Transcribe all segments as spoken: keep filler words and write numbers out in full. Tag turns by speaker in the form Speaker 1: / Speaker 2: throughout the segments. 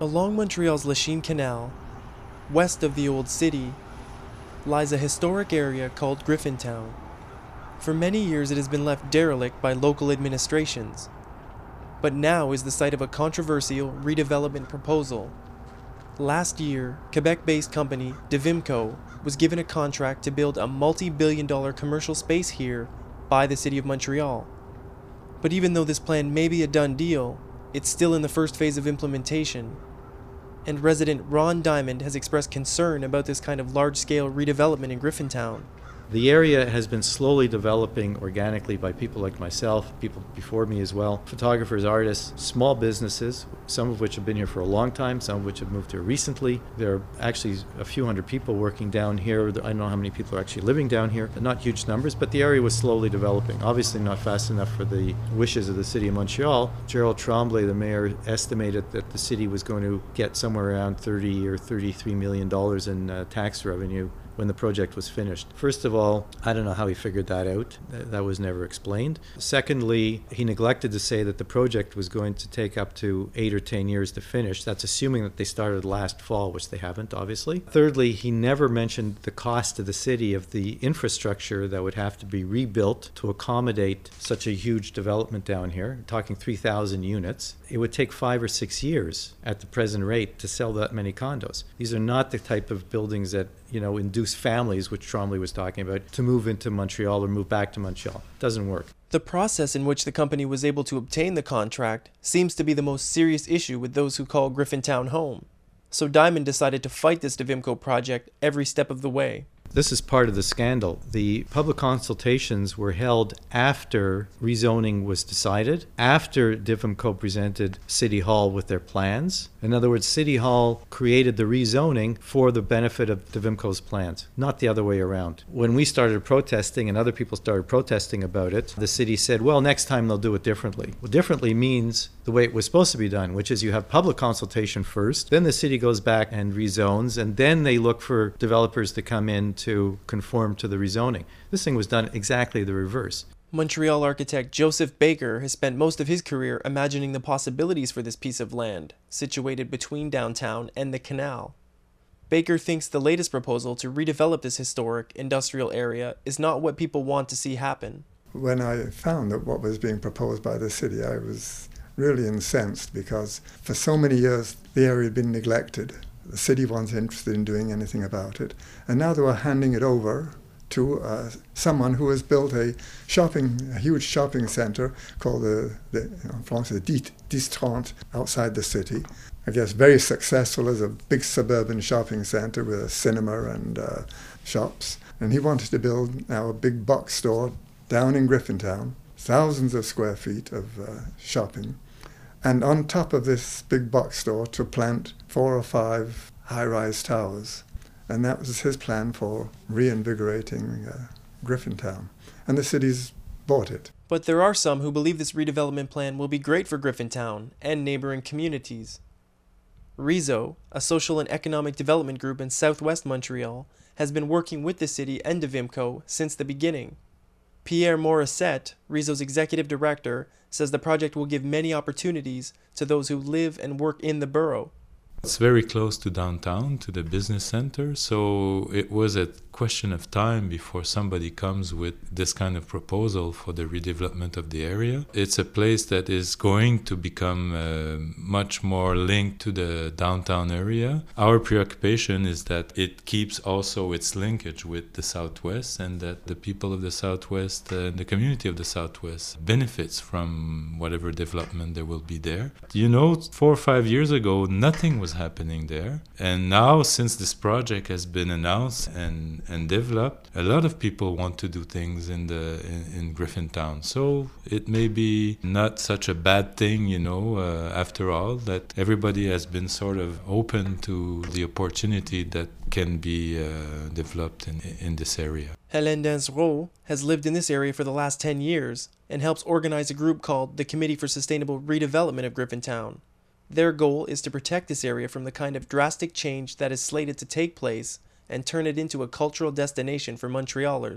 Speaker 1: Along Montreal's Lachine Canal, west of the old city, lies a historic area called Griffintown. For many years it has been left derelict by local administrations, but now is the site of a controversial redevelopment proposal. Last year, Quebec-based company Devimco was given a contract to build a multi-billion dollar commercial space here by the City of Montreal. But even though this plan may be a done deal, it's still in the first phase of implementation. And resident Ron Diamond has expressed concern about this kind of large-scale redevelopment in Griffintown.
Speaker 2: The area has been slowly developing organically by people like myself, people before me as well, photographers, artists, small businesses, some of which have been here for a long time, some of which have moved here recently. There are actually a few hundred people working down here. I don't know how many people are actually living down here, not huge numbers, but the area was slowly developing. Obviously not fast enough for the wishes of the City of Montreal. Gerald Tremblay, the mayor, estimated that the city was going to get somewhere around thirty or thirty-three million dollars in uh, tax revenue when the project was finished. First of all, I don't know how he figured that out. That was never explained. Secondly, he neglected to say that the project was going to take up to eight or ten years to finish. That's assuming that they started last fall, which they haven't, obviously. Thirdly, he never mentioned the cost to the city of the infrastructure that would have to be rebuilt to accommodate such a huge development down here. We're talking three thousand units. It would take five or six years at the present rate to sell that many condos. These are not the type of buildings that, you know, induce families, which Tremblay was talking about, to move into Montreal or move back to Montreal. Doesn't work.
Speaker 1: The process in which the company was able to obtain the contract seems to be the most serious issue with those who call Griffintown home. So Diamond decided to fight this Devimco project every step of the way.
Speaker 2: This is part of the scandal. The public consultations were held after rezoning was decided, after Devimco presented City Hall with their plans. In other words, City Hall created the rezoning for the benefit of Devimco's plans, not the other way around. When we started protesting and other people started protesting about it, the city said, well, next time they'll do it differently. Well, differently means the way it was supposed to be done, which is you have public consultation first, then the city goes back and rezones, and then they look for developers to come in to conform to the rezoning. This thing was done exactly the reverse.
Speaker 1: Montreal architect Joseph Baker has spent most of his career imagining the possibilities for this piece of land, situated between downtown and the canal. Baker thinks the latest proposal to redevelop this historic industrial area is not what people want to see happen.
Speaker 3: When I found that what was being proposed by the city, I was really incensed because for so many years the area had been neglected. The city wasn't interested in doing anything about it. And now they were handing it over to uh, someone who has built a shopping, a huge shopping center called the, the you know, France, the Distrante outside the city. I guess very successful as a big suburban shopping center with a cinema and uh, shops. And he wanted to build now a big box store down in Griffintown, thousands of square feet of uh, shopping. And on top of this big box store to plant four or five high-rise towers. And that was his plan for reinvigorating uh, Griffintown. And the city's bought it.
Speaker 1: But there are some who believe this redevelopment plan will be great for Griffintown and neighboring communities. Rezo, a social and economic development group in southwest Montreal, has been working with the city and Devimco since the beginning. Pierre Morissette, Rezo's executive director, says the project will give many opportunities to those who live and work in the borough.
Speaker 4: It's very close to downtown, to the business center, so it was a question of time before somebody comes with this kind of proposal for the redevelopment of the area. It's a place that is going to become uh, much more linked to the downtown area. Our preoccupation is that it keeps also its linkage with the Southwest, and that the people of the Southwest uh, and the community of the Southwest benefits from whatever development there will be there. You know, four or five years ago, nothing was happening there. And now, since this project has been announced and, and developed, a lot of people want to do things in the in, in Griffintown. So it may be not such a bad thing, you know, uh, after all, that everybody has been sort of open to the opportunity that can be uh, developed in, in this area.
Speaker 1: Hélène Dansereau has lived in this area for the last ten years and helps organize a group called the Committee for Sustainable Redevelopment of Griffintown. Their goal is to protect this area from the kind of drastic change that is slated to take place and turn it into a cultural destination for Montrealers.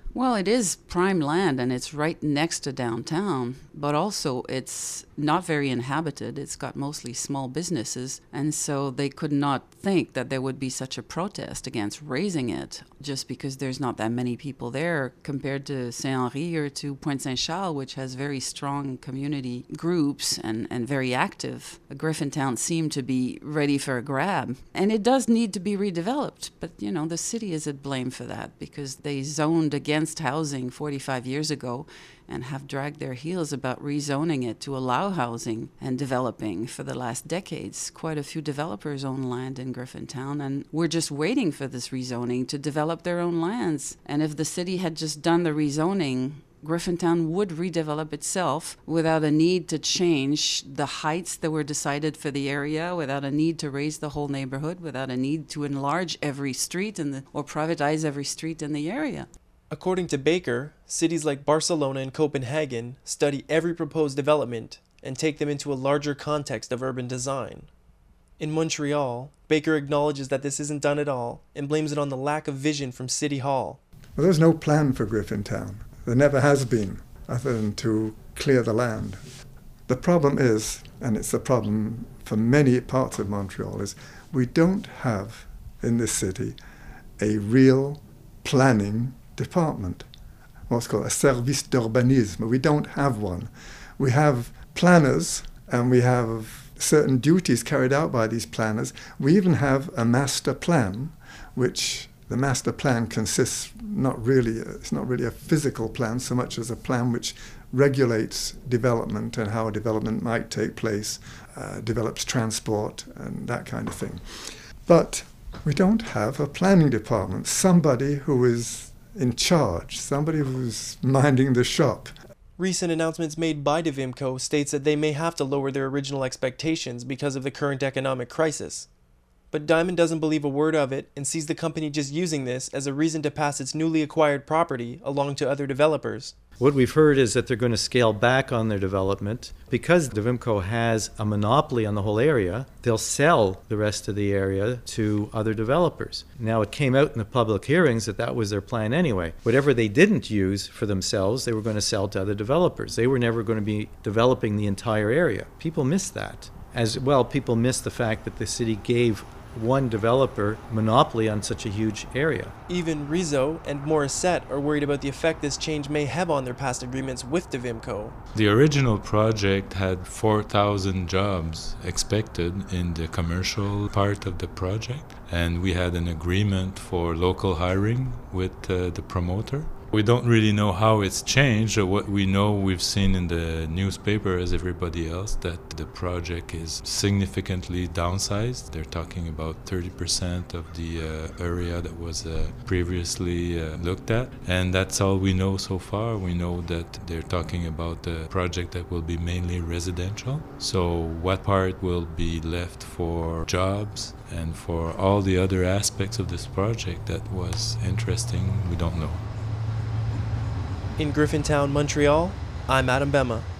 Speaker 5: Well, it is prime land and it's right next to downtown, but also it's not very inhabited. It's got mostly small businesses, and so they could not think that there would be such a protest against raising it just because there's not that many people there compared to Saint-Henri or to Pointe-Saint-Charles, which has very strong community groups and, and very active. Griffintown seemed to be ready for a grab, and it does need to be redeveloped, but you know, the city is at blame for that because they zoned against housing forty-five years ago and have dragged their heels about rezoning it to allow housing and developing for the last decades. Quite a few developers own land in Griffintown, and we're just waiting for this rezoning to develop their own lands. And if the city had just done the rezoning, Griffintown would redevelop itself without a need to change the heights that were decided for the area, without a need to raise the whole neighborhood, without a need to enlarge every street in the, or privatize every street in the area.
Speaker 1: According to Baker, cities like Barcelona and Copenhagen study every proposed development and take them into a larger context of urban design. In Montreal, Baker acknowledges that this isn't done at all and blames it on the lack of vision from City Hall.
Speaker 3: Well, there's no plan for Griffintown. There never has been, other than to clear the land. The problem is, and it's a problem for many parts of Montreal, is we don't have in this city a real planning department, what's called a service d'urbanisme. We don't have one. We have planners and we have certain duties carried out by these planners. We even have a master plan, which the master plan consists not really, it's not really a physical plan so much as a plan which regulates development and how development might take place, uh, develops transport and that kind of thing. But we don't have a planning department, somebody who is in charge, somebody who's minding the shop.
Speaker 1: Recent announcements made by DeVimco states that they may have to lower their original expectations because of the current economic crisis. But Diamond doesn't believe a word of it and sees the company just using this as a reason to pass its newly acquired property along to other developers.
Speaker 2: What we've heard is that they're going to scale back on their development. Because DeVimco has a monopoly on the whole area, they'll sell the rest of the area to other developers. Now, it came out in the public hearings that that was their plan anyway. Whatever they didn't use for themselves, they were going to sell to other developers. They were never going to be developing the entire area. People miss that. As well, people miss the fact that the city gave one developer monopoly on such a huge area.
Speaker 1: Even Rizzo and Morissette are worried about the effect this change may have on their past agreements with DeVimco.
Speaker 4: The original project had four thousand jobs expected in the commercial part of the project, and we had an agreement for local hiring with uh, the promoter. We don't really know how it's changed. Or what we know, we've seen in the newspaper as everybody else, that the project is significantly downsized. They're talking about thirty percent of the uh, area that was uh, previously uh, looked at. And that's all we know so far. We know that they're talking about a project that will be mainly residential. So what part will be left for jobs and for all the other aspects of this project that was interesting, we don't know.
Speaker 1: In Griffintown, Montreal, I'm Adam Bema.